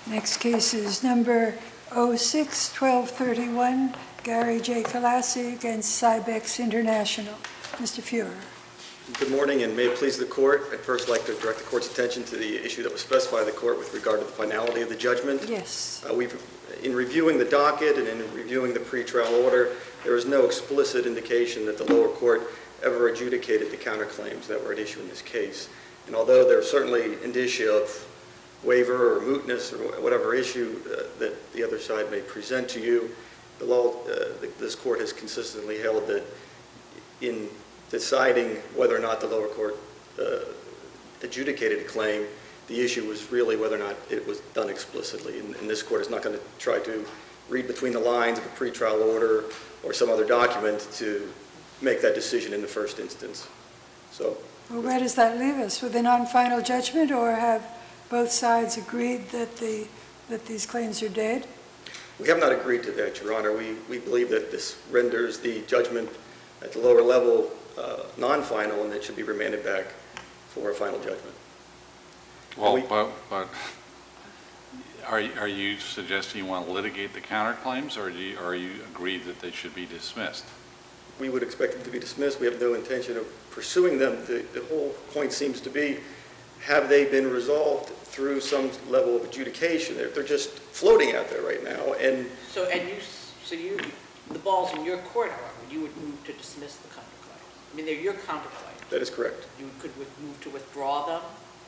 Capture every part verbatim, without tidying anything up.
Next case is number oh six twelve thirty-one, Gary J. Kalassi against Cybex International. Mister Fuhrer. Good morning, and may it please the Court. I'd first like to direct the Court's attention to the issue that was specified by the Court with regard to the finality of the judgment. Yes. Uh, we've, in reviewing the docket and in reviewing the pretrial order, there is no explicit indication that the lower court ever adjudicated the counterclaims that were at issue in this case. And although there are certainly indicia of waiver or mootness or whatever issue uh, that the other side may present to you, the law, uh, this Court has consistently held that in deciding whether or not the lower court uh, adjudicated a claim, the issue was really whether or not it was done explicitly. And, and this Court is not going to try to read between the lines of a pretrial order or some other document to make that decision in the first instance. So, well, where does that leave us? With a non-final judgment, or have both sides agreed that the that these claims are dead? We have not agreed to that, Your Honor. We, we believe that this renders the judgment at the lower level uh, non-final, and it should be remanded back for a final judgment. Well, we, but, but are, are you suggesting you want to litigate the counterclaims, or do you, or are you agreed that they should be dismissed? We would expect them to be dismissed. We have no intention of pursuing them. The, the whole point seems to be, have they been resolved through some level of adjudication? They're, they're just floating out there right now. And so, and you, so you, the ball's in your court, however. You would move to dismiss the counterclaims. I mean, they're your counterclaims. That is correct. You could move to withdraw them?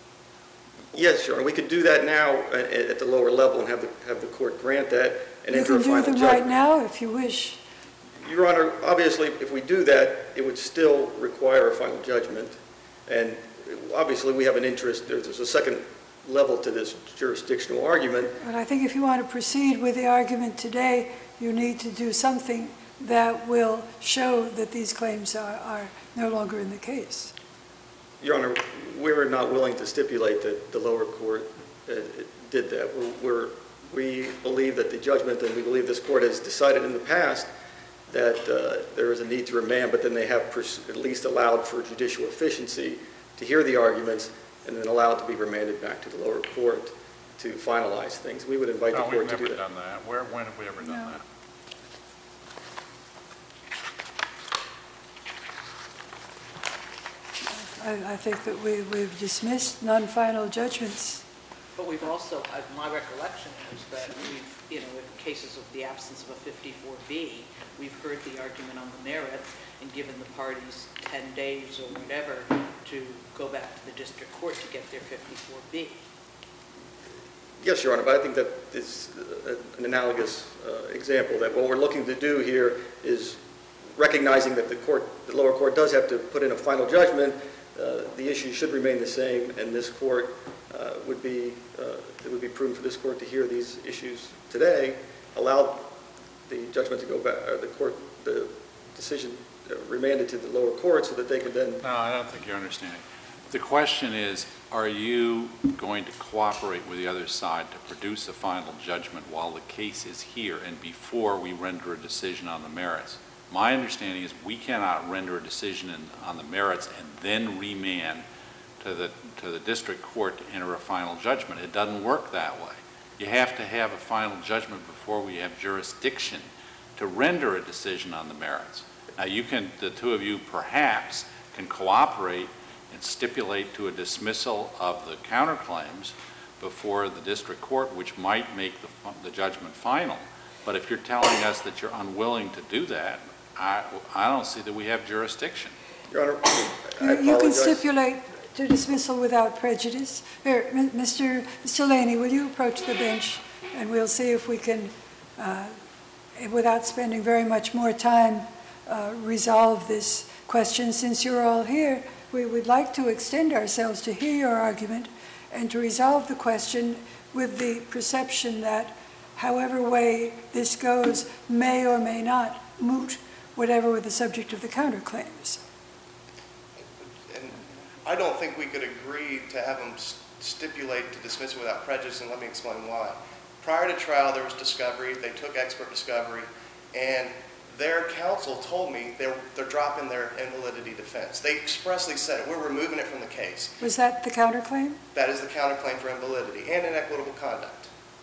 Yes, Your Honor. We could do that now at, at the lower level and have the, have the court grant that and you enter a final judgment. You can do them judgment. right now if you wish. Your Honor, obviously, if we do that, it would still require a final judgment. And obviously, we have an interest. There's, there's a second level to this jurisdictional argument. But I think if you want to proceed with the argument today, you need to do something that will show that these claims are, are no longer in the case. Your Honor, we're not willing to stipulate that the lower court uh, did that. We're, we're, we believe that the judgment, and we believe this court has decided in the past that uh, there is a need to remand, but then they have pers- at least allowed for judicial efficiency to hear the arguments and then allowed to be remanded back to the lower court to finalize things. We would invite no, the court to do that. we've never done that. Where, when have we ever done No. that? I, I think that we, we've dismissed non-final judgments. But we've also, uh, my recollection is that we've, you know, in cases of the absence of a fifty-four B, we've heard the argument on the merits and given the parties ten days or whatever to go back to the district court to get their fifty-four B. Yes, Your Honor, but I think that is an analogous uh, example, that what we're looking to do here is recognizing that the court, the lower court does have to put in a final judgment. Uh, the issue should remain the same, and this court uh, would be, uh, it would be prudent for this court to hear these issues today, allow the judgment to go back, or the court, the decision uh, remanded to the lower court so that they could then... No, I don't think you're understanding. The question is, are you going to cooperate with the other side to produce a final judgment while the case is here and before we render a decision on the merits? My understanding is we cannot render a decision in, on the merits and then remand to the, to the district court to enter a final judgment. It doesn't work that way. You have to have a final judgment before we have jurisdiction to render a decision on the merits. Now, you can, the two of you perhaps can cooperate and stipulate to a dismissal of the counterclaims before the district court, which might make the, the judgment final. But if you're telling us that you're unwilling to do that, I, I don't see that we have jurisdiction. Your Honor, I You, you can apologize. stipulate to dismissal without prejudice. Here, Mister Mister Laney, will you approach the bench, and we'll see if we can, uh, without spending very much more time, uh, resolve this question. Since you're all here, we would like to extend ourselves to hear your argument and to resolve the question with the perception that however way this goes may or may not moot whatever were the subject of the counterclaims. And I don't think we could agree to have them stipulate to dismiss it without prejudice, and let me explain why. Prior to trial, there was discovery. They took expert discovery, and their counsel told me they're, they're dropping their invalidity defense. They expressly said it. We're removing it from the case. Was that the counterclaim? That is the counterclaim for invalidity and inequitable conduct.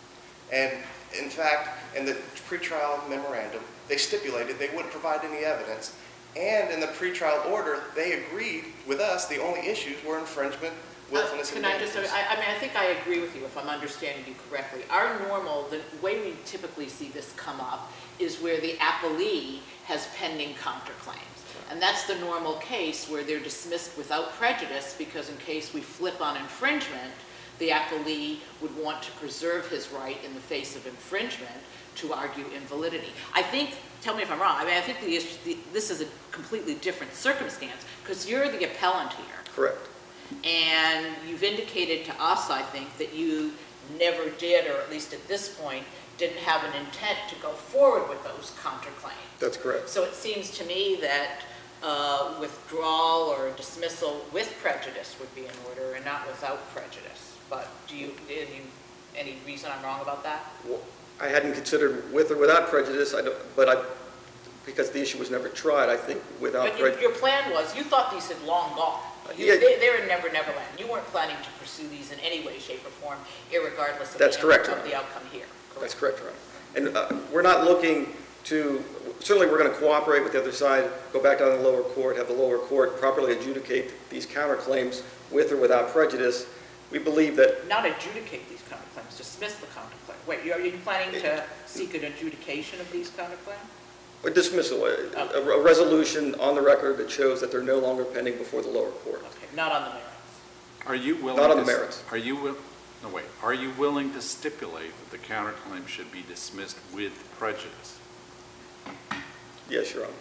And in fact, in the pretrial memorandum, they stipulated they wouldn't provide any evidence. And in the pretrial order, they agreed with us the only issues were infringement, willfulness, Uh, and Can I just, damages. I, I mean, I think I agree with you if I'm understanding you correctly. Our normal, the way we typically see this come up is where the appellee has pending counterclaims. And that's the normal case where they're dismissed without prejudice because in case we flip on infringement, the appellee would want to preserve his right in the face of infringement to argue invalidity. I think, tell me if I'm wrong, I mean, I think the issue, the, this is a completely different circumstance because you're the appellant here. Correct. And you've indicated to us, I think, that you never did, or at least at this point, didn't have an intent to go forward with those counterclaims. That's correct. So it seems to me that uh, withdrawal or dismissal with prejudice would be in order and not without prejudice. But do you, did you, any reason I'm wrong about that? Well, I hadn't considered with or without prejudice, I don't, but I, because the issue was never tried, I think without But you, prejudice. your plan was, you thought these had long gone. You, Yeah. they, they were in Never Never Land. You weren't planning to pursue these in any way, shape, or form, irregardless of, That's the, correct, of Your the outcome here. That's correct, Your Honor. And uh, we're not looking to, certainly we're going to cooperate with the other side, go back down to the lower court, have the lower court properly adjudicate these counterclaims with or without prejudice. We believe that, Not adjudicate these counterclaims, dismiss the counterclaim. Wait, are you planning to seek an adjudication of these counterclaims? a dismissal, a, a a resolution on the record that shows that they're no longer pending before the lower court. Okay, not on the merits. Are you willing? Not on the to s- merits. Are you, will- no, wait, are you willing to stipulate that the counterclaim should be dismissed with prejudice? Yes, Your Honor.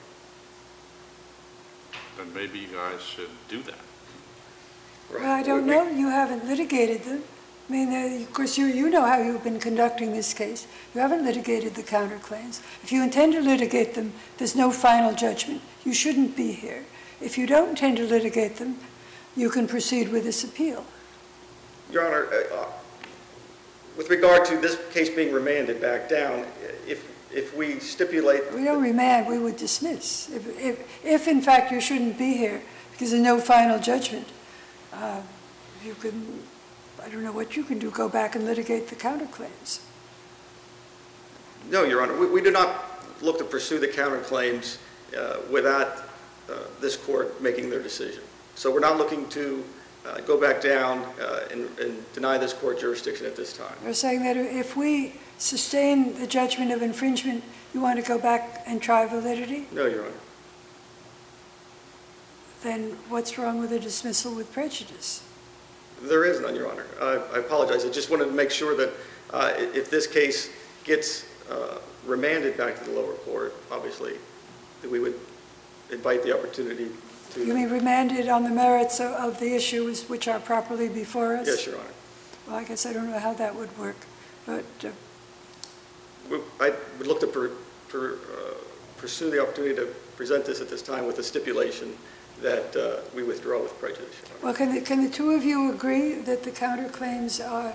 Then maybe you guys should do that. Right. Well, I don't We- know, you haven't litigated them. I mean, uh, of course, you, you know how you've been conducting this case. You haven't litigated the counterclaims. If you intend to litigate them, there's no final judgment. You shouldn't be here. If you don't intend to litigate them, you can proceed with this appeal. Your Honor, uh, uh, with regard to this case being remanded back down, if, if we stipulate, We don't remand, we would dismiss. If, if, if in fact you shouldn't be here because there's no final judgment, uh, you can, I don't know what you can do, go back and litigate the counterclaims. no, Your Honor, we, we do not look to pursue the counterclaims uh, without uh, this court making their decision. So we're not looking to uh, go back down uh, and, and deny this court jurisdiction at this time. We're saying that if we sustain the judgment of infringement, you want to go back and try validity? No, Your Honor. Then what's wrong with a dismissal with prejudice? There is none, Your Honor. I, I apologize. I just wanted to make sure that uh, i- if this case gets uh, remanded back to the lower court, obviously, that we would invite the opportunity to. You mean remanded on the merits of, of the issues which are properly before us? Yes, Your Honor. Well, I guess I don't know how that would work, but uh, We- I would look to per- per- uh, pursue the opportunity to present this at this time with the stipulation that uh, we withdraw with prejudice, Your Honor. well, can the, can the two of you agree that the counterclaims are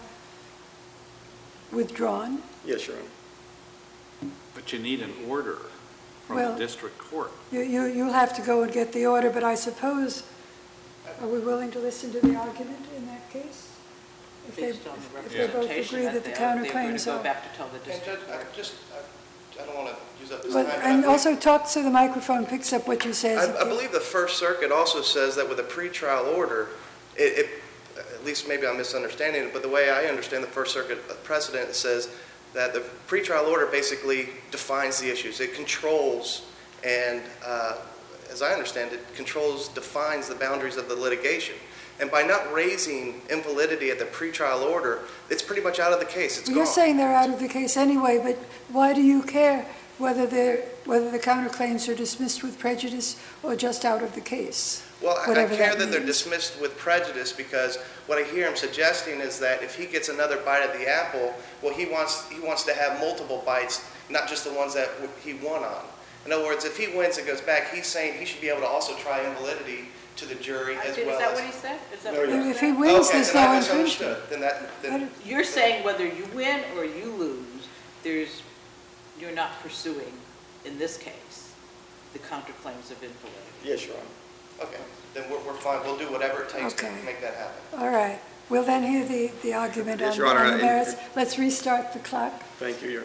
withdrawn? Yes, Your Honor. But you need an order from the Well- district court. You, you, you'll have to go and get the order, but I suppose, are we willing to listen to the argument in that case? If they, Based on the if they both representation agree that the they are, they were to counterclaims go are. back to tell the And district Judge, I court. just, I I don't want to use up this But, time. but I and believe- also talk so the microphone picks up what you say. as I, I you- believe the First Circuit also says that with a pretrial order, it, it, at least maybe I'm misunderstanding it, but the way I understand the First Circuit precedent says that the pretrial order basically defines the issues. It controls and, uh, as I understand it, controls, defines the boundaries of the litigation. And by not raising invalidity at the pretrial order, it's pretty much out of the case. It's Well, You're gone. saying they're out of the case anyway, but why do you care whether they're, whether the counterclaims are dismissed with prejudice or just out of the case? Well, I- I Whatever care that that they're means. dismissed with prejudice because what I hear him suggesting is that if he gets another bite at the apple, well, he wants, he wants to have multiple bites, not just the ones that w- he won on. In other words, if he wins and goes back, he's saying he should be able to also try invalidity to the jury I as did- well Is that as... what he said? Is that No, what Your he If said? he wins, Okay, there's then I no misunderstood. infringement. Then that, I then, don't- You're saying whether you win or you lose, there's, you're not pursuing, in this case, the counterclaims of invalidity. Yes, Your Honor. okay, then we're, we're fine. We'll do whatever it takes to Okay. make that happen. All right. We'll then hear the, the argument Yes, on Your Honor, on the and- merits. Let's restart the clock. Thank you, Your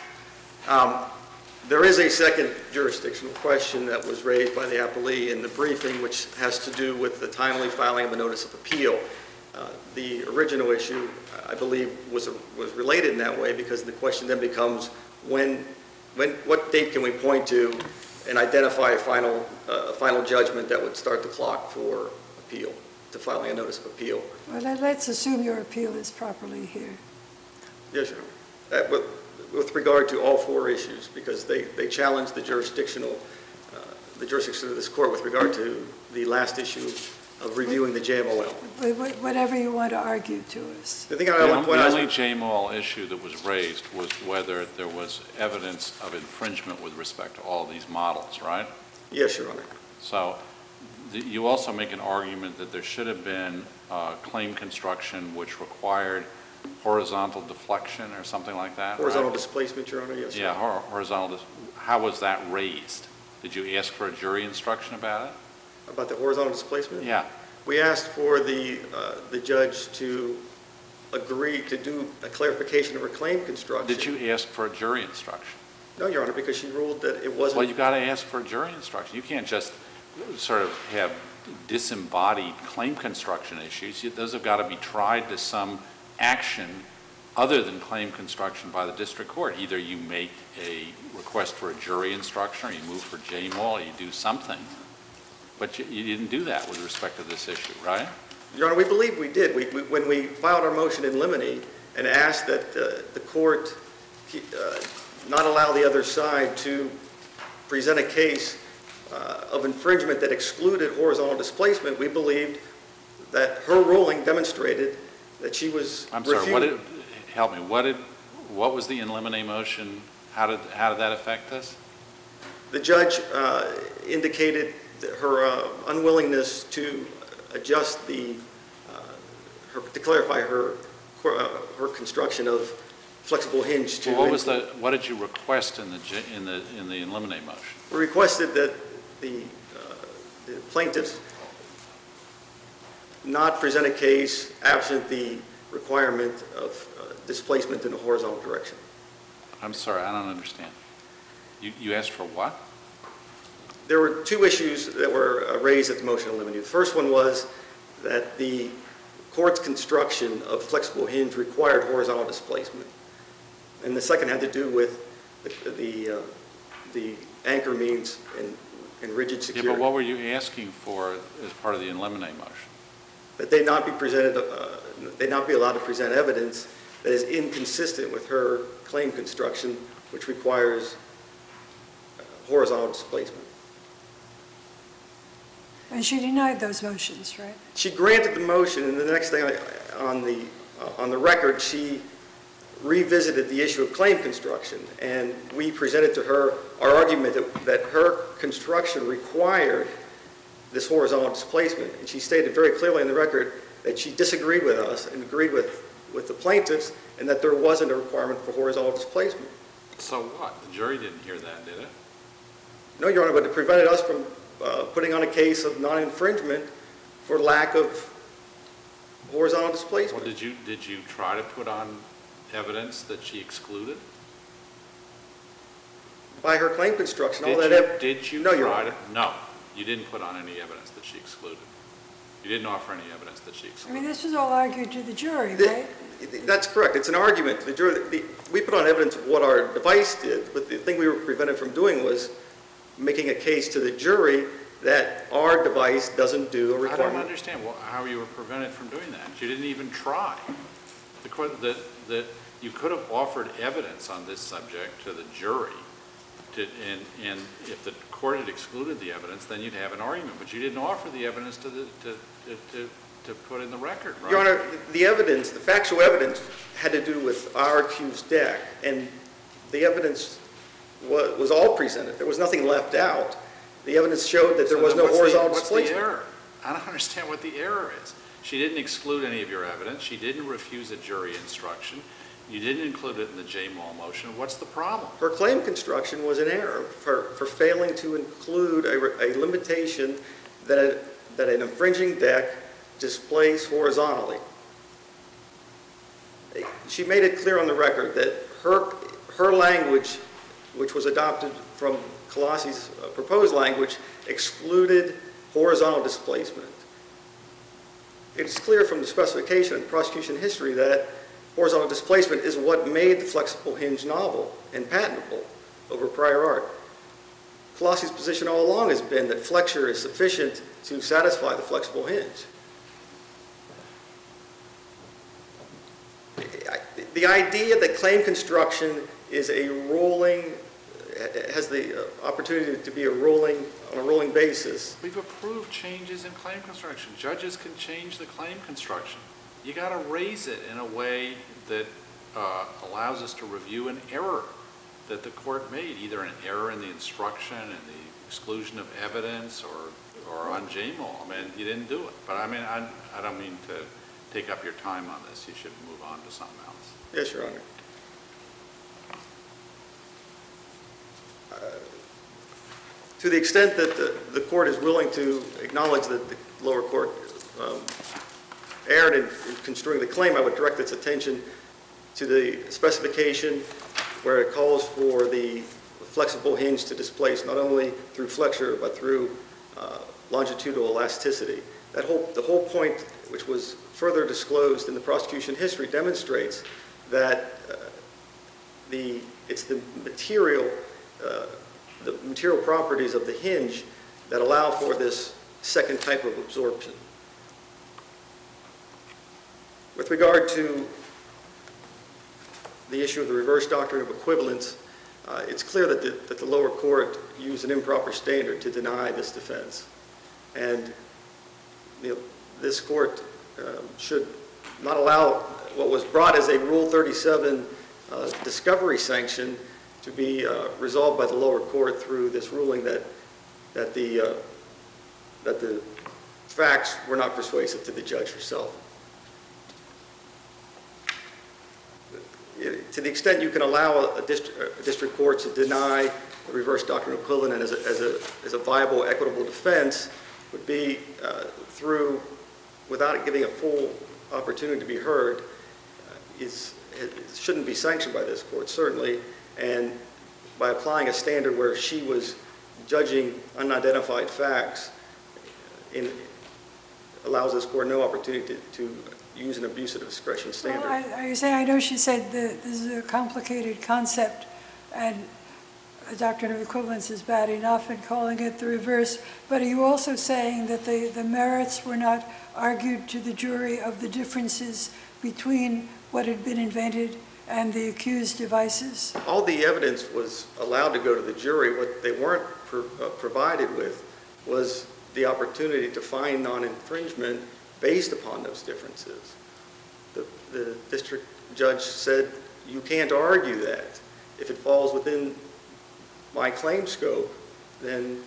Honor. Um, There is a second jurisdictional question that was raised by the appellee in the briefing, which has to do with the timely filing of a notice of appeal. Uh, The original issue, I believe, was was related in that way because the question then becomes when, when, what date can we point to and identify a final, uh, final judgment that would start the clock for appeal, to filing a notice of appeal? Well, let- let's assume your appeal is properly here. Yes, Your Honor. Uh, with, with regard to all four issues, because they, they challenged the jurisdictional, uh, the jurisdiction of this court with regard to the last issue of reviewing the J M O L. Wh- wh- Whatever you want to argue to us. The thing I The would on- point the out only is, J M O L issue that was raised was whether there was evidence of infringement with respect to all these models, right? yes, Your Honor. So the- you also make an argument that there should have been uh, claim construction which required horizontal deflection or something like that, right? Horizontal displacement, Your Honor, yes. Your Yeah, Honor. hor- horizontal, dis- how was that raised? Did you ask for a jury instruction about it? About the horizontal displacement? Yeah. We asked for the, uh, the judge to agree to do a clarification of her claim construction. Did you ask for a jury instruction? No, Your Honor, because she ruled that it wasn't. Well, you got to ask for a jury instruction. You can't just sort of have disembodied claim construction issues. You- Those have got to be tried to some action other than claim construction by the district court. Either you make a request for a jury instruction, or you move for J M O L, or you do something. But you, you didn't do that with respect to this issue, right? Your Honor, we believe we did. We, we, when we filed our motion in limine and asked that uh, the court uh, not allow the other side to present a case uh, of infringement that excluded horizontal displacement, we believed that her ruling demonstrated that she was I'm sorry, what refuting- did, help me, what did, what was the in limine motion? How did, how did that affect this? The judge uh, indicated that her uh, unwillingness to adjust the, uh, her, to clarify her, uh, her construction of flexible hinge to. Well, what was the, what did you request in the, J- in the, in the in limine motion? We requested that the, uh, the plaintiffs not present a case absent the requirement of uh, displacement in a horizontal direction. I'm sorry, I don't understand. You, you asked for what? There were two issues that were uh, raised at the motion in limine. The first one was that the court's construction of flexible hinge required horizontal displacement. And the second had to do with the, the, uh, the anchor means and, and rigid Yeah, security. but what were you asking for as part of the in limine motion? That they not be presented, uh, they not be allowed to present evidence that is inconsistent with her claim construction, which requires uh, horizontal displacement. And she denied those motions, right? She granted the motion, and the next thing I- on the, uh, on the record, she revisited the issue of claim construction, and we presented to her our argument that, that her construction required this horizontal displacement, and she stated very clearly in the record that she disagreed with us and agreed with, with the plaintiffs, and that there wasn't a requirement for horizontal displacement. So what? The jury didn't hear that, did it? No, Your Honor, but it prevented us from uh, putting on a case of non-infringement for lack of horizontal Well, displacement. did you, did you try to put on evidence that she excluded? By her claim construction, all Did that. you, ev- did you No, Your try Honor. to? No, you didn't put on any evidence that she excluded. You didn't offer any evidence that she I mean, excluded. this was all argued to the jury, The- right? That's correct. It's an argument. The jury, the, we put on evidence of what our device did, but the thing we were prevented from doing was making a case to the jury that our device doesn't do a I don't requirement. understand well, how you were prevented from doing that. You didn't even try. The, court- the, the, you could have offered evidence on this subject to the jury, to, and, and if the court had excluded the evidence, then you'd have an argument. But you didn't offer the evidence to the, to, to, to, to put in the record, right? Your Honor, the evidence, the factual evidence had to do with our accused deck, and the evidence was, was all presented. There was nothing left out. The evidence showed that there So was then no what's the- horizontal What's the displacement. error? I don't understand what the error is. She didn't exclude any of your evidence. She didn't refuse a jury instruction. You didn't include it in the J M O L motion. What's the problem? Her claim construction was an error for, for failing to include a, re- a limitation that, a, that an infringing deck displays horizontally. she made it clear on the record that her, her language, which was adopted from Colossi's uh, proposed language, excluded horizontal displacement. It's clear from the specification and prosecution history that horizontal displacement is what made the flexible hinge novel and patentable over prior art. Colossi's position all along has been that flexure is sufficient to satisfy the flexible hinge. The idea that claim construction is a rolling, has the opportunity to be a rolling, on a rolling basis. We've approved changes in claim construction. Judges can change the claim construction. You got to raise it in a way that uh, allows us to review an error that the court made, either an error in the instruction and the exclusion of evidence or, or on J M O L. I mean, you didn't do it. But I mean, I, I don't mean to take up your time on this. You should move on to something else. Yes, Your Honor. Uh, to the extent that the, the court is willing to acknowledge that the lower court um, erred in, in construing the claim, I would direct its attention to the specification where it calls for the flexible hinge to displace not only through flexure but through uh, longitudinal elasticity. That whole, the whole point, which was further disclosed in the prosecution history, demonstrates that uh, the, it's the material, uh, the material properties of the hinge that allow for this second type of absorption. With regard to the issue of the reverse doctrine of equivalence, uh, it's clear that the, that the lower court used an improper standard to deny this defense. And you know, this court uh, should not allow what was brought as a Rule thirty-seven uh, discovery sanction to be uh, resolved by the lower court through this ruling that, that, the, uh, that the facts were not persuasive to the judge herself. To the extent you can allow a district, a district court to deny the reverse doctrine of equivalent as a, as a, as a viable, equitable defense would be uh, through, without it giving a full opportunity to be heard, uh, is, it shouldn't be sanctioned by this court, certainly, and by applying a standard where she was judging unidentified facts, in, allows this court no opportunity to, to use an abuse of discretion standard. Well, I, I say, I know she said that this is a complicated concept, and a doctrine of equivalence is bad enough in calling it the reverse, but are you also saying that the, the merits were not argued to the jury of the differences between what had been invented and the accused devices? All the evidence was allowed to go to the jury. What they weren't pro uh, provided with was the opportunity to find non-infringement based upon those differences. The, the district judge said, you can't argue that. If it falls within my claim scope, then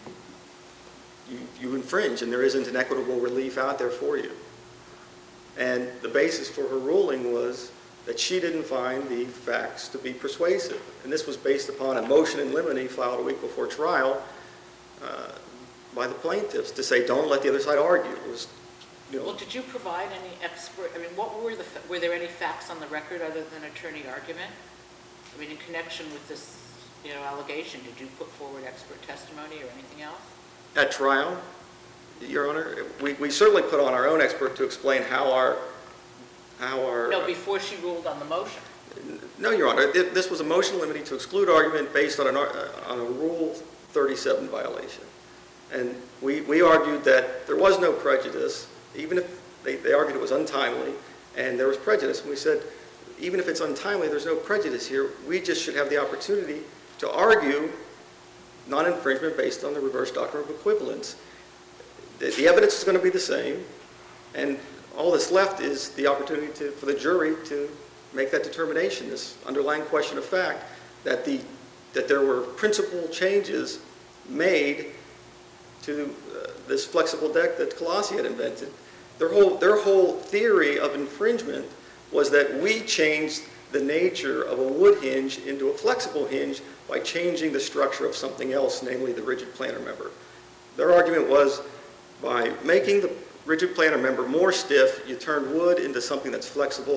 you, you infringe, and there isn't an equitable relief out there for you. And the basis for her ruling was that she didn't find the facts to be persuasive. And this was based upon a motion in limine filed a week before trial uh, by the plaintiffs to say, don't let the other side argue. It was, you know, Well, did you provide any expert, I mean, what were the, were there any facts on the record other than attorney argument? I mean, in connection with this, you know, allegation, did you put forward expert testimony or anything else? at trial, Your Honor, we, we certainly put on our own expert to explain how our, how our... No, before she ruled on the motion. No, Your Honor, this was a motion limiting to exclude argument based on, an, on a Rule thirty-seven violation. And we, we argued that there was no prejudice, even if they, they argued it was untimely, and there was prejudice. And we said, even if it's untimely, there's no prejudice here. We just should have the opportunity to argue non-infringement based on the reverse doctrine of equivalence. The, the evidence is going to be the same, and all that's left is the opportunity to, for the jury to make that determination, this underlying question of fact, that, the, that there were principal changes made to uh, this flexible deck that Colossi had invented. Their whole, their whole theory of infringement was that we changed the nature of a wood hinge into a flexible hinge by changing the structure of something else, namely the rigid planar member. Their argument was by making the rigid planar member more stiff, you turned wood into something that's flexible,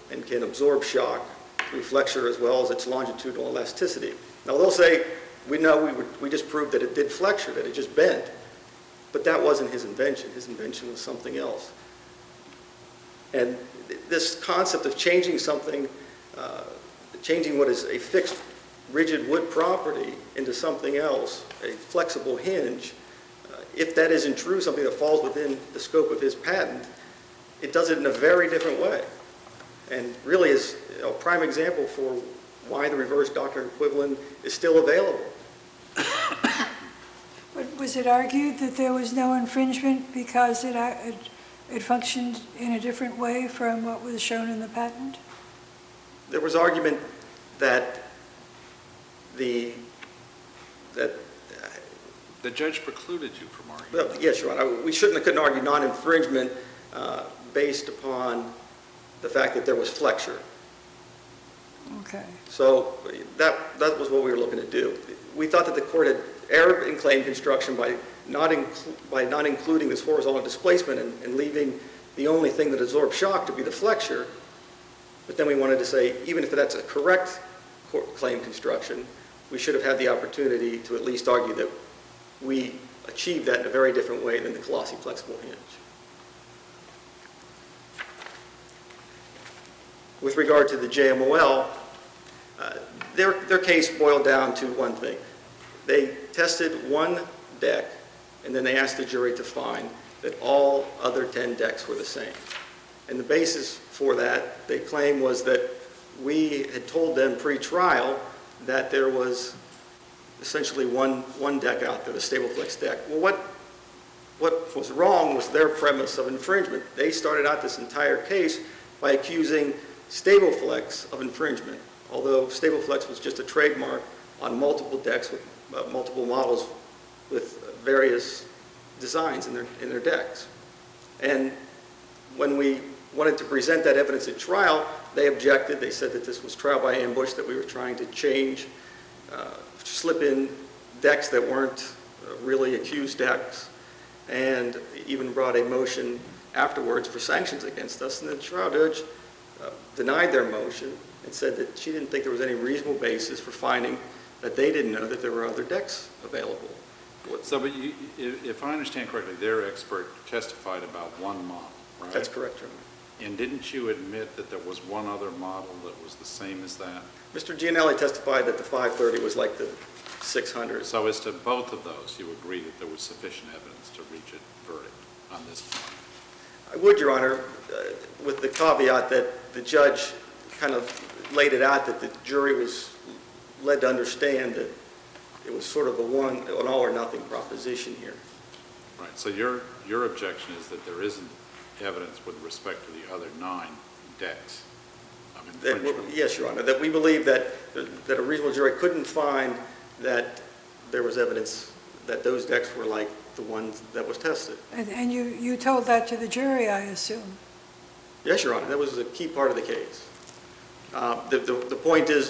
and can absorb shock through flexure as well as its longitudinal elasticity. Now they'll say, we know we, would, we just proved that it did flexure, that it just bent. But that wasn't his invention. His invention was something else. And this concept of changing something, uh, changing what is a fixed, rigid wood property into something else, a flexible hinge, uh, if that isn't true, something that falls within the scope of his patent, it does it in a very different way. And really is a prime example for why the reverse doctrine equivalent is still available. But was it argued that there was no infringement because it, it, it functioned in a different way from what was shown in the patent? There was argument that the, that, The judge precluded you from arguing. well, yes, Your Honor, we shouldn't have couldn't argue non-infringement uh, based upon the fact that there was flexure. Okay. So that, that was what we were looking to do. We thought that the court had erred in claim construction by not, inclu by not including this horizontal displacement and, and leaving the only thing that absorbs shock to be the flexure. But then we wanted to say, even if that's a correct claim construction, we should have had the opportunity to at least argue that we achieved that in a very different way than the Colossi flexible hinge. With regard to the J M O L, uh, their, their case boiled down to one thing. They tested one deck, and then they asked the jury to find that all other ten decks were the same. And the basis for that, they claim, was that we had told them pre-trial that there was essentially one, one deck out there, the StableFlex deck. Well, what, what was wrong was their premise of infringement. They started out this entire case by accusing StableFlex of infringement, although StableFlex was just a trademark on multiple decks with uh, multiple models with uh, various designs in their, in their decks. And when we wanted to present that evidence at trial, they objected. They said that this was trial by ambush, that we were trying to change, uh, slip in decks that weren't uh, really accused decks, and even brought a motion afterwards for sanctions against us. And the trial judge uh, denied their motion and said that she didn't think there was any reasonable basis for finding that they didn't know that there were other decks available. So, but you, if, if I understand correctly, their expert testified about one model, right? That's correct, Your Honor. And didn't you admit that there was one other model that was the same as that? Mister Gianelli testified that the five thirty was like the six hundred. So as to both of those, you agree that there was sufficient evidence to reach a verdict on this point? I would, Your Honor, uh, with the caveat that the judge kind of laid it out that the jury was led to understand that it was sort of a one, an all or nothing proposition here. Right, so your, your objection is that there isn't evidence with respect to the other nine decks of That, infringement? yes, Your Honor, that we believe that, that a reasonable jury couldn't find that there was evidence that those decks were like the ones that was tested. And, and you, you told that to the jury, I assume? Yes, Your Honor, that was a key part of the case. Uh, the, the, the point is,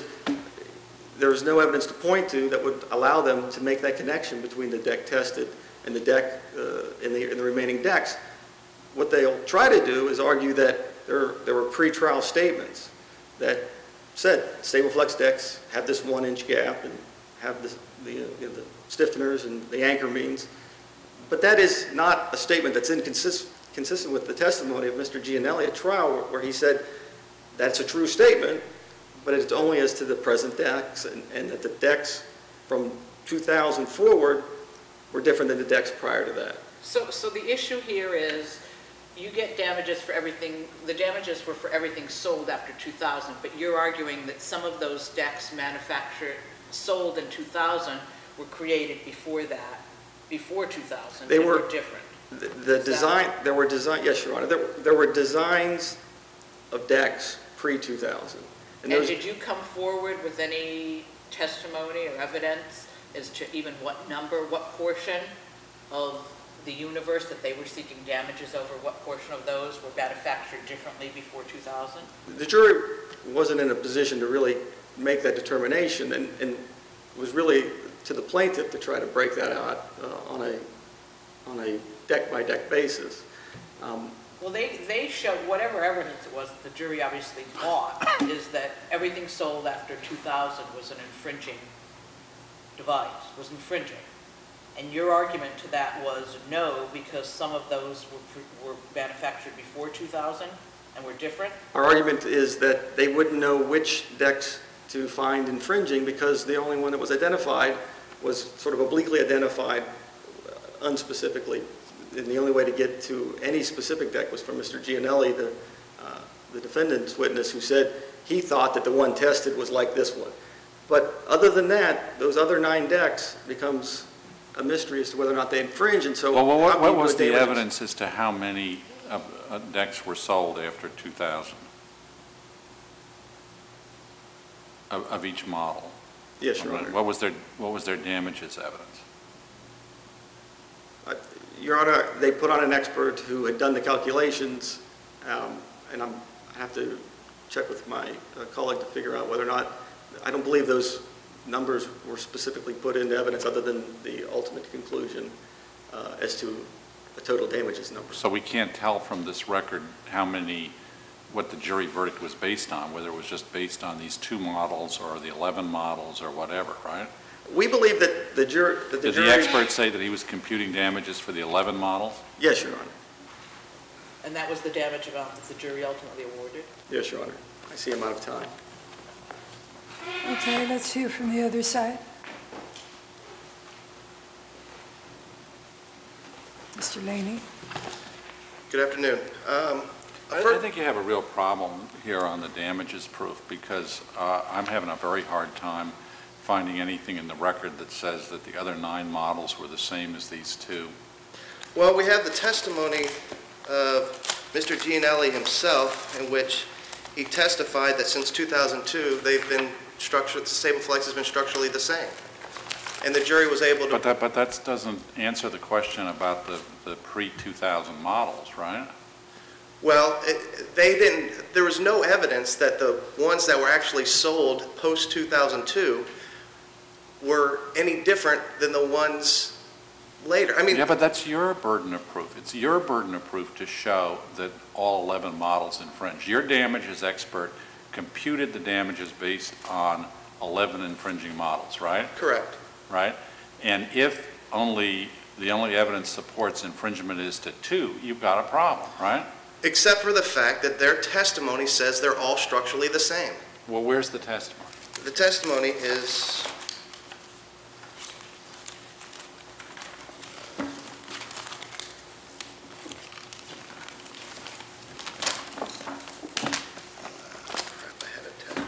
there is no evidence to point to that would allow them to make that connection between the deck tested and the deck uh, in, the, in the remaining decks. What they'll try to do is argue that there, there were pre-trial statements that said StableFlex decks have this one-inch gap and have this, the, you know, the stiffeners and the anchor means. But that is not a statement that's inconsistent consistent with the testimony of Mister Gianelli at trial, where he said that's a true statement, but it's only as to the present decks, and, and that the decks from two thousand forward were different than the decks prior to that. So, so the issue here is you get damages for everything, the damages were for everything sold after two thousand, but you're arguing that some of those decks manufactured, sold in two thousand were created before that, before two thousand, They and were- were different. The, the design, there were design, yes, Your Honor, there, there were designs of decks pre two thousand. And did you come forward with any testimony or evidence as to even what number, what portion of the universe that they were seeking damages over, what portion of those were manufactured differently before two thousand? The jury wasn't in a position to really make that determination, and, and it was really to the plaintiff to try to break that out uh, on a on a deck-by-deck basis. Um, Well, they, they showed, whatever evidence it was that the jury obviously bought, is that everything sold after two thousand was an infringing device, was infringing. And your argument to that was no, because some of those were, pre- were manufactured before two thousand and were different? Our argument is that they wouldn't know which decks to find infringing because the only one that was identified was sort of obliquely identified uh, unspecifically. And the only way to get to any specific deck was from Mister Gianelli, the, uh, the defendant's witness, who said he thought that the one tested was like this one. But other than that, those other nine decks becomes a mystery as to whether or not they infringe, and so... Well, well, what, how what many was would they the raise? evidence as to how many uh, uh, decks were sold after two thousand of, of each model? Yes, Your Honor. What was their, what was their damages evidence? Uh, Your Honor, they put on an expert who had done the calculations, um, and I'm, I have to check with my uh, colleague to figure out whether or not, I don't believe those numbers were specifically put into evidence other than the ultimate conclusion uh, as to the total damages number. So we can't tell from this record how many, what the jury verdict was based on, whether it was just based on these two models or the eleven models or whatever, right? We believe that the jury... That the Did jury, the expert say that he was computing damages for the eleven models? Yes, Your Honor. And that was the damage amount that the jury ultimately awarded? Yes, Your Honor. I see I'm out of time. Okay, let's hear from the other side. Mister Laney. Good afternoon. Um, I, fir- I think you have a real problem here on the damages proof because uh, I'm having a very hard time finding anything in the record that says that the other nine models were the same as these two. Well, we have the testimony of Mister Gianelli himself, in which he testified that since two thousand two, they've been structured, StableFlex has been structurally the same. And the jury was able to... But that, but that doesn't answer the question about the, the pre two thousand models, right? Well, it, they didn't, there was no evidence that the ones that were actually sold post two thousand two were any different than the ones later. I mean... Yeah, but that's your burden of proof. It's your burden of proof to show that all eleven models infringe. Your damages expert computed the damages based on eleven infringing models, right? Correct. Right? And if only, the only evidence supports infringement is to two, you've got a problem, right? Except for the fact that their testimony says they're all structurally the same. Well, where's the testimony? The testimony is... Crap, I had it tagged.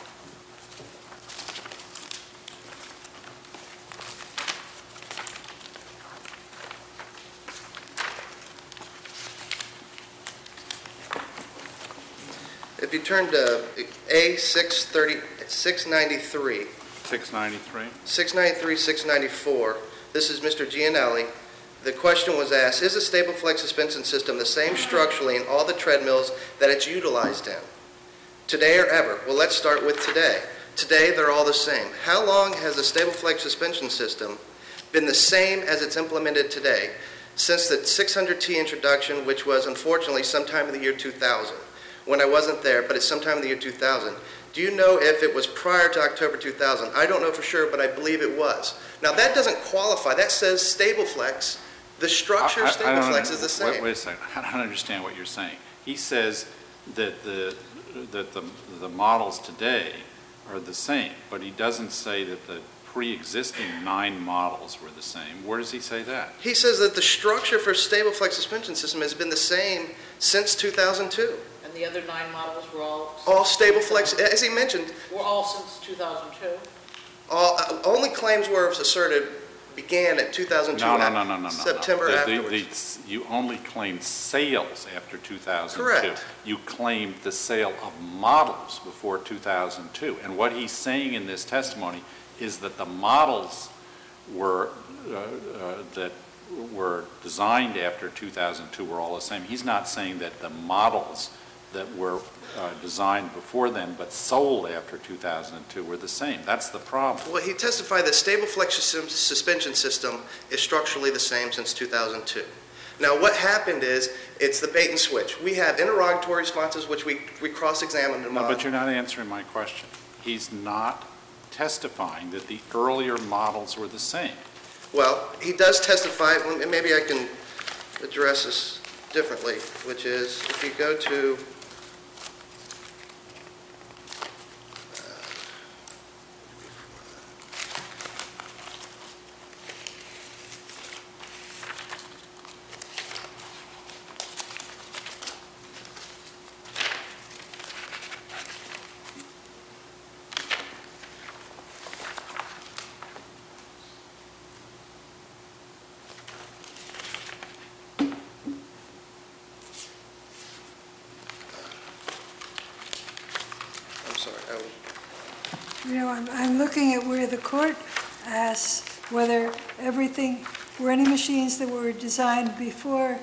If you turn to A six thirty, six ninety-three, six ninety-three? six ninety-three, six ninety-four, this is Mister Gianelli. The question was asked, is a StableFlex suspension system the same structurally in all the treadmills that it's utilized in? Today or ever? Well, let's start with today. Today, they're all the same. How long has the StableFlex suspension system been the same as it's implemented today? Since the six hundred T introduction, which was unfortunately sometime in the year two thousand. When I wasn't there, but it's sometime in the year two thousand. Do you know if it was prior to October two thousand? I don't know for sure, but I believe it was. Now, that doesn't qualify. That says StableFlex. The structure of I- I- I don't- StableFlex is the same. Wait, wait a second. I don't understand what you're saying. He says that the, that the, the models today are the same, but he doesn't say that the pre-existing nine models were the same. Where does he say that? He says that the structure for StableFlex suspension system has been the same since two thousand two. And the other nine models were all... All StableFlex, as he mentioned, Were all since two thousand two? all, uh, only claims were asserted began at two thousand two. No, no, no, no, no, no. September The- the- afterwards. the- You only claimed sales after two thousand two. Correct. You claimed the sale of models before two thousand two. And what he's saying in this testimony is that the models were, uh, uh, that were designed after two thousand two were all the same. He's not saying that the models that were uh, designed before then but sold after two thousand two were the same. That's the problem. Well, he testified that StableFlex sus- suspension system is structurally the same since two thousand two. Now, what happened is, it's the bait and switch. We have interrogatory responses, which we, we cross-examined them No, on. but you're not answering my question. He's not testifying that the earlier models were the same. Well, he does testify, and maybe I can address this differently, which is, if you go to, I'm sorry, I will- You know, I'm, I'm looking at where the court asks whether everything, were any machines that were designed before,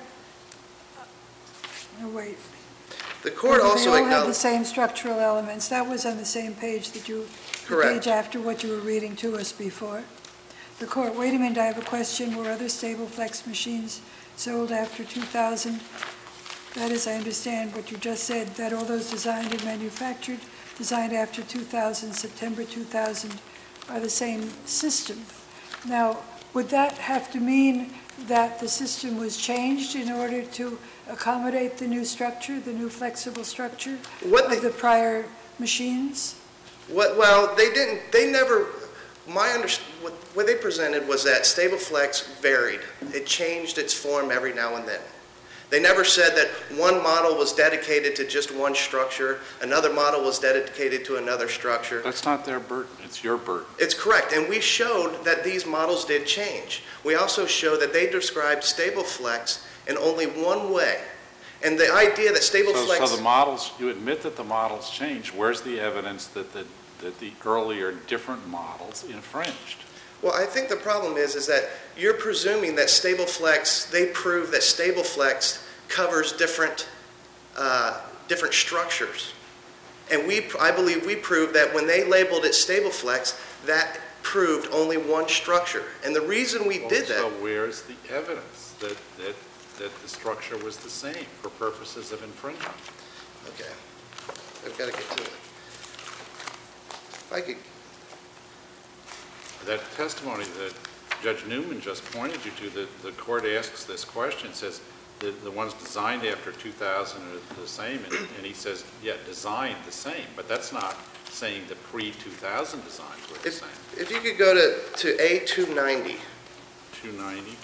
oh, wait. the court Whether also They all had the acknowledged, same structural elements. That was on the same page that you, the Correct. page after what you were reading to us before. The court, wait a minute, I have a question. Were other Stable Flex machines sold after two thousand? That is, I understand what you just said, that all those designed and manufactured, designed after two thousand, September two thousand, are the same system. Now, would that have to mean that the system was changed in order to accommodate the new structure, the new flexible structure What of they- the prior machines? what, well, they didn't, they never, my under, what, what they presented was that Stable Flex varied. It changed its form every now and then. They never said that one model was dedicated to just one structure, another model was dedicated to another structure. That's not their burden, it's your burden. It's correct, and we showed that these models did change. We also showed that they described Stable Flex in only one way. And the idea that Stable So, Flex... so the models, you admit that the models changed. Where's the evidence that the, that the earlier different models infringed? Well, I think the problem is, is that you're presuming that Stable Flex, they prove that Stable Flex covers different, uh, different structures. And we, I believe we proved that when they labeled it Stable Flex, that proved only one structure. And the reason we did So that, where's the evidence that, that, that the structure was the same for purposes of infringement? okay, I've got to get to it. If I could, That testimony that Judge Newman just pointed you to, that the court asks this question, says the, the ones designed after two thousand are the same, and, and he says, yeah, designed the same, but that's not saying the pre two thousand designs were the if, same. if you could go to, to A two ninety. two ninety,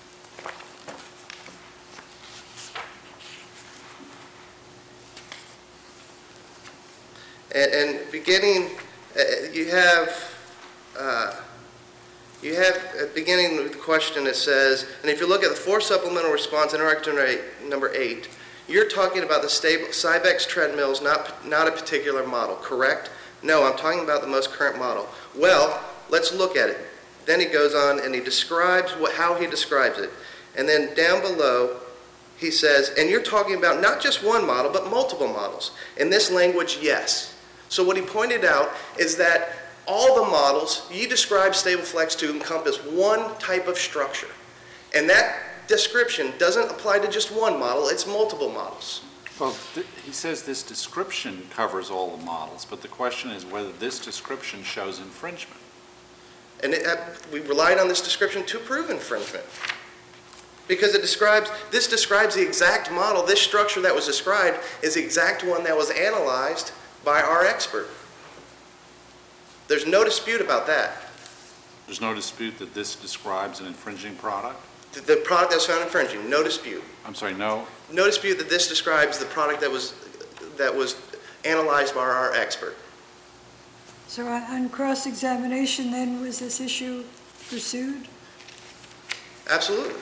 And, and beginning, uh, you have, uh, you have at the beginning of the question it says, and if you look at the four supplemental response, interactive number eight, you're talking about the stable Cybex treadmills, not not a particular model, correct? No, I'm talking about the most current model. Well, let's look at it. Then he goes on and he describes what, how he describes it. And then down below, he says, and you're talking about not just one model, but multiple models. In this language, yes. So what he pointed out is that all the models, you describe Stable Flex to encompass one type of structure. And that description doesn't apply to just one model, it's multiple models. well, th- he says this description covers all the models, but the question is whether this description shows infringement. And it, uh, we relied on this description to prove infringement. Because it describes, this describes the exact model, this structure that was described is the exact one that was analyzed by our expert. There's no dispute about that. There's no dispute that this describes an infringing product? The, the product that was found infringing, no dispute. I'm sorry, no? No dispute that this describes the product that was, that was analyzed by our expert. So on, on cross-examination then, was this issue pursued? Absolutely.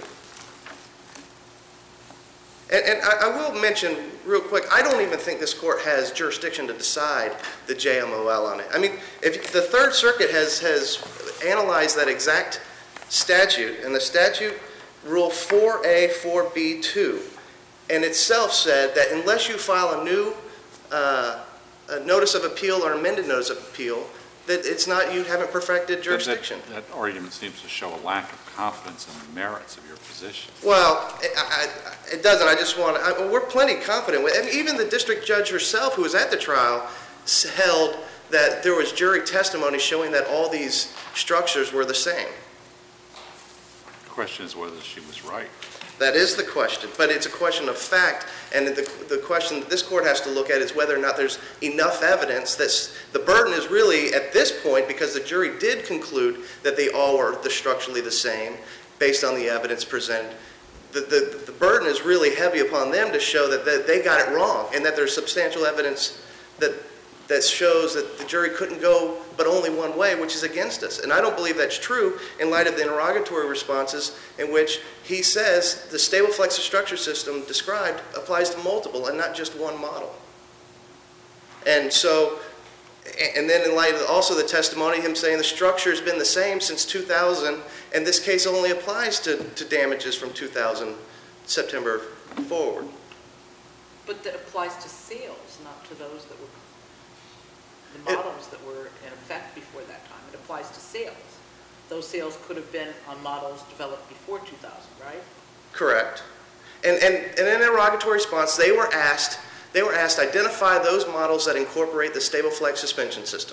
And, and I, I will mention real quick, I don't even think this court has jurisdiction to decide the J M O L on it. I mean, if the Third Circuit has, has analyzed that exact statute, and the statute Rule four A four B two, and itself said that unless you file a new uh, a notice of appeal or amended notice of appeal, that it's not, you haven't perfected jurisdiction. That, that argument seems to show a lack of confidence in the merits of your position. Well, it, I, I, it doesn't. I just want to, I, we're plenty confident with, and even the district judge herself, who was at the trial, held that there was jury testimony showing that all these structures were the same. The question is whether she was right. That is the question, but it's a question of fact, and the, the question that this court has to look at is whether or not there's enough evidence. That's, the burden is really, at this point, because the jury did conclude that they all were the structurally the same, based on the evidence presented, the, the, the burden is really heavy upon them to show that, that they got it wrong, and that there's substantial evidence that that shows that the jury couldn't go but only one way, which is against us. And I don't believe that's true in light of the interrogatory responses in which he says the stable flexor structure system described applies to multiple and not just one model. And so, and then in light of also the testimony, him saying the structure has been the same since two thousand, and this case only applies to, to damages from two thousand, September forward. But that applies to sales, not to those that were, the It- models that were in effect before that time. It applies to sales. Those sales could have been on models developed before two thousand, right? Correct. And, and, and in an interrogatory response, they were asked, they were asked to identify those models that incorporate the stable flex suspension system.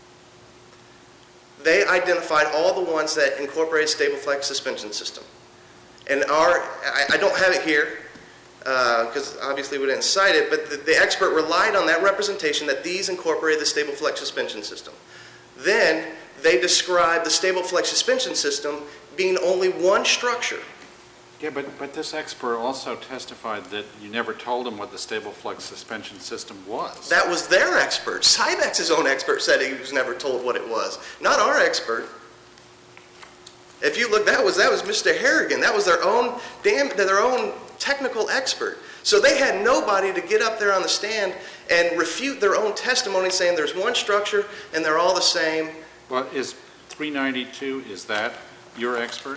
They identified all the ones that incorporate stable flex suspension system. And our, I, I don't have it here, because uh, obviously we didn't cite it, but the, the expert relied on that representation that these incorporated the stable flex suspension system. Then they described the stable flex suspension system being only one structure. Yeah, but, but this expert also testified that you never told him what the stable flex suspension system was. That was their expert. Cybex's own expert said he was never told what it was, not our expert. If you look, that was that was Mister Harrigan. That was their own damn their own technical expert. So they had nobody to get up there on the stand and refute their own testimony, saying there's one structure and they're all the same. Well, is three ninety-two, is that your expert?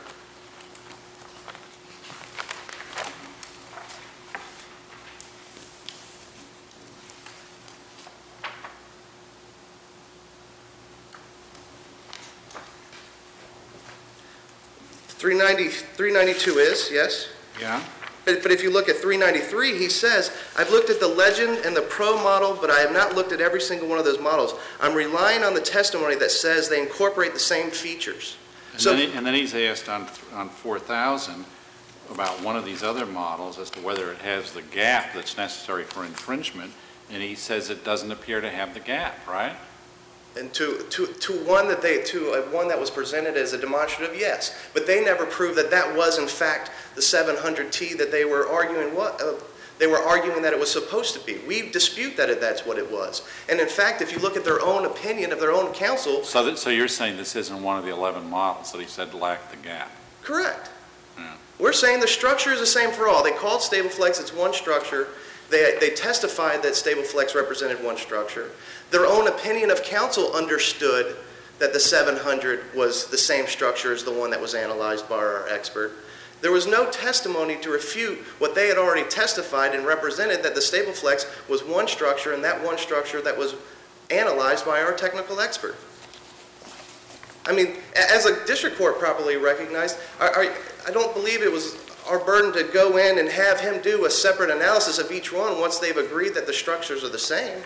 three ninety, three ninety-two is, yes. Yeah? But, but if you look at three ninety-three, he says, I've looked at the Legend and the Pro model, but I have not looked at every single one of those models. I'm relying on the testimony that says they incorporate the same features. And, So, then, he, and then he's asked on, on four thousand about one of these other models as to whether it has the gap that's necessary for infringement, and he says it doesn't appear to have the gap, right? and to, to, to one that they, to uh, one that was presented as a demonstrative, yes. But they never proved that that was in fact the seven hundred T that they were arguing what, uh, they were arguing that it was supposed to be. We dispute that that's what it was. And in fact, if you look at their own opinion of their own counsel. So, that, so you're saying this isn't one of the eleven models that he said lacked the gap? Correct. Yeah. We're saying the structure is the same for all. They called StableFlex, it's one structure. They, they testified that StableFlex represented one structure. Their own opinion of counsel understood that the seven hundred was the same structure as the one that was analyzed by our expert. There was no testimony to refute what they had already testified and represented, that the StableFlex was one structure, and that one structure that was analyzed by our technical expert. I mean, as a district court properly recognized, I, I, I don't believe it was our burden to go in and have him do a separate analysis of each one once they've agreed that the structures are the same.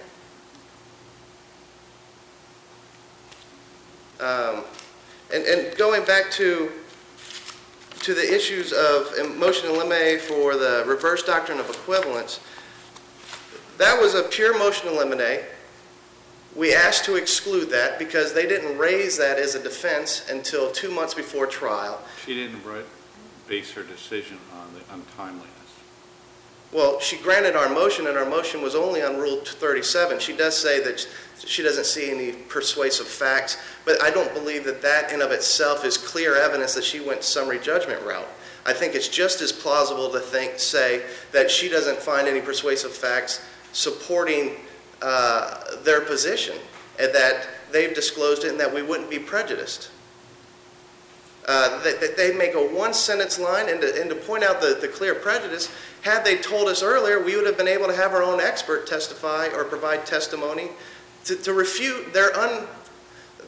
Um, and, and going back to to the issues of motion in limine for the reverse doctrine of equivalence, that was a pure motion in limine. We asked to exclude that because they didn't raise that as a defense until two months before trial. She didn't write, base her decision on the untimeliness. Well, she granted our motion, and our motion was only on Rule thirty-seven. She does say that she doesn't see any persuasive facts, but I don't believe that that in of itself is clear evidence that she went summary judgment route. I think it's just as plausible to think, say, that she doesn't find any persuasive facts supporting uh, their position, and that they've disclosed it and that we wouldn't be prejudiced. Uh, that, that they make a one-sentence line, and to, and to point out the, the clear prejudice, had they told us earlier, we would have been able to have our own expert testify or provide testimony to, to refute their, un,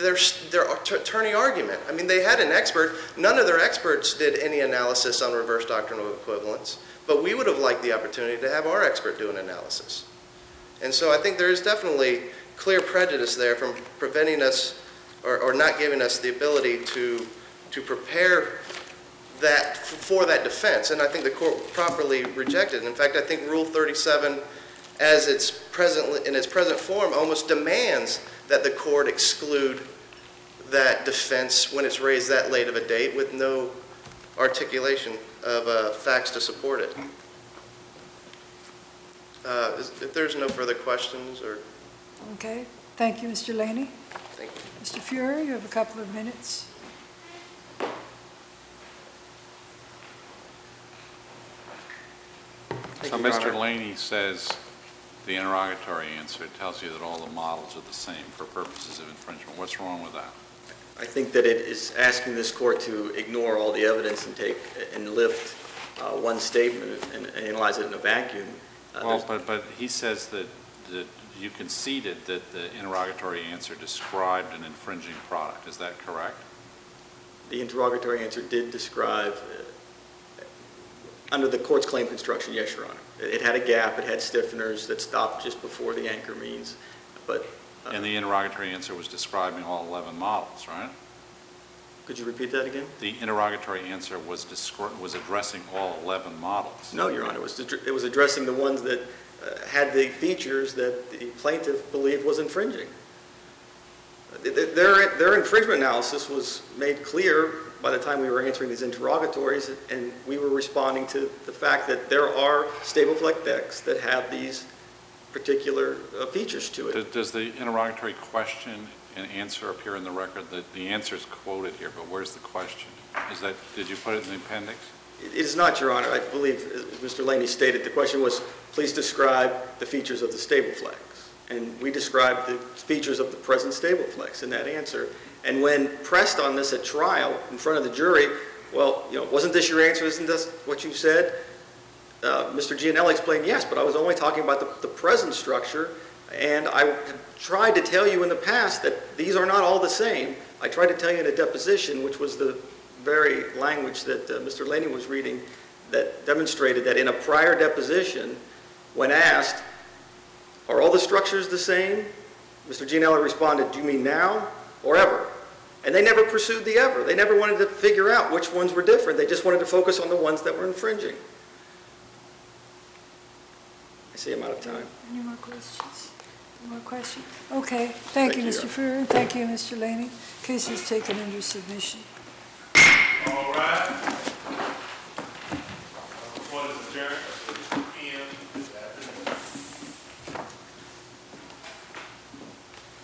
their, their attorney argument. I mean, they had an expert. None of their experts did any analysis on reverse doctrinal equivalence, but we would have liked the opportunity to have our expert do an analysis. And so I think there is definitely clear prejudice there from preventing us or, or not giving us the ability to, to prepare that for that defense. And I think the court properly rejected it. In fact, I think Rule thirty-seven, as it's present in its present form, almost demands that the court exclude that defense when it's raised that late of a date with no articulation of uh, facts to support it. Uh, is, if there's no further questions, or Okay, thank you, Mister Laney. thank you. Mister Fuhrer, you have a couple of minutes. So Mister Laney says the interrogatory answer tells you that all the models are the same for purposes of infringement. What's wrong with that? I think that it is asking this court to ignore all the evidence and take and lift uh, one statement and analyze it in a vacuum. Uh, Well, but, but he says that, that you conceded that the interrogatory answer described an infringing product. Is that correct? The interrogatory answer did describe, uh, under the court's claim construction, yes, Your Honor. It, it had a gap, it had stiffeners that stopped just before the anchor means, but... Uh, And the interrogatory answer was describing all eleven models, right? Could you repeat that again? The interrogatory answer was descri- was addressing all eleven models. No, Your Honor. It was, it was addressing the ones that uh, had the features that the plaintiff believed was infringing. Their, their infringement analysis was made clear by the time we were answering these interrogatories, and we were responding to the fact that there are stable flex decks that have these particular uh, features to it. Does, does the interrogatory question and answer appear in the record? The, the answer is quoted here, but where's the question? Is that, did you put it in the appendix? It is not, Your Honor. I believe, as Mister Laney stated, the question was, please describe the features of the stable flex. And we described the features of the present stable flex in that answer. And when pressed on this at trial in front of the jury, well, you know, wasn't this your answer? Isn't this what you said? Uh, Mister Gianelli explained, yes, but I was only talking about the, the present structure, and I tried to tell you in the past that these are not all the same. I tried to tell you in a deposition, which was the very language that uh, Mister Laney was reading, that demonstrated that in a prior deposition, when asked, are all the structures the same? Mister Gianelli responded, do you mean now or ever? And they never pursued the ever. They never wanted to figure out which ones were different. They just wanted to focus on the ones that were infringing. I see I'm out of time. Any more questions? Any more questions? Okay, thank Thank you, you, Mister Fuhrer. Thank you, Mister Laney. Case is taken under submission. All right.